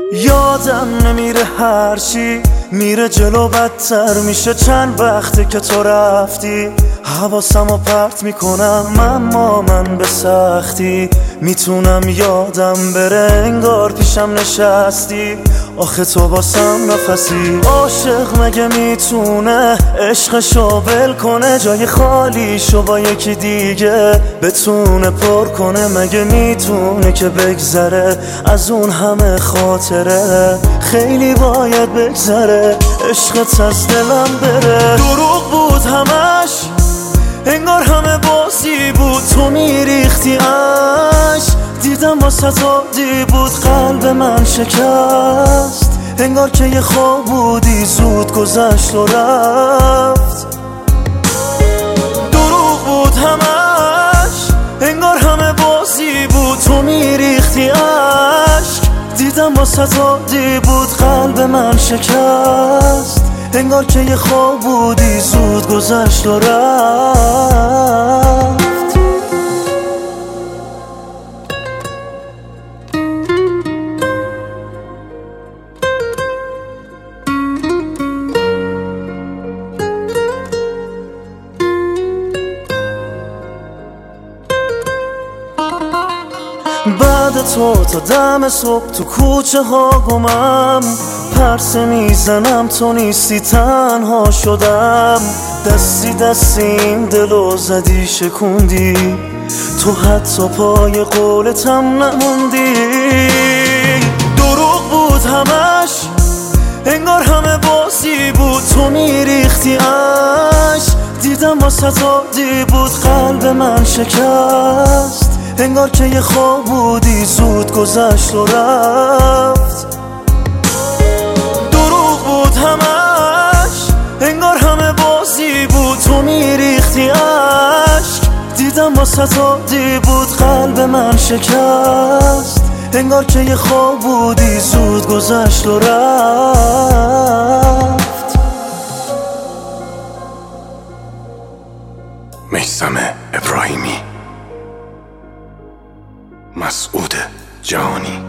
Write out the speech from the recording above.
یادم نمیره هرچی میره جلو بدتر میشه. چند وقته که تو رفتی حواسمو پرت میکنم، اما من به سختی میتونم یادم بره. انگار پیشم نشستی آخه تو واسم نفسی. عاشق مگه میتونه عشقشو ول کنه؟ جای خالیشو با یکی دیگه بتونه پر کنه؟ مگه میتونه که بگذره از اون همه خاطره؟ خیلی باید بگذره عشقت از دلم بره. دروغ بود همش، انگار همه بازی بود. تو میریختی عشق، دیدم واسه عادی بود. قلب من شکست، انگار که یه خواب بودی زود گذشت و رفت. دروغ بود همش، انگار همه بازی بود. تو میریختی عشق، دیدم واسه عادی بود. قلب من شکست، انگار که یه خواب بودی زود گذشت و رفت. بعد تو تا دم صبح تو کوچه ها گمم، پرسه میزنم تو نیستی تنها شدم. دستی این دلو زدی شکوندی، تو حتی پای قولتم نموندی. دروغ بود همش، انگار همه بازی بود. تو میریختی عشق، دیدم واسه عادی بود. قلب من شکست، انگار که یه خواب بودی زود گذشت و رفت. دروغ بود همش، انگار همه بازی بود. تو میریختی عشق، دیدم واسه عادی بود. قلب من شکست، انگار که یه خواب بودی زود گذشت و رفت. میثم ابراهیمی، مسعود جهانی.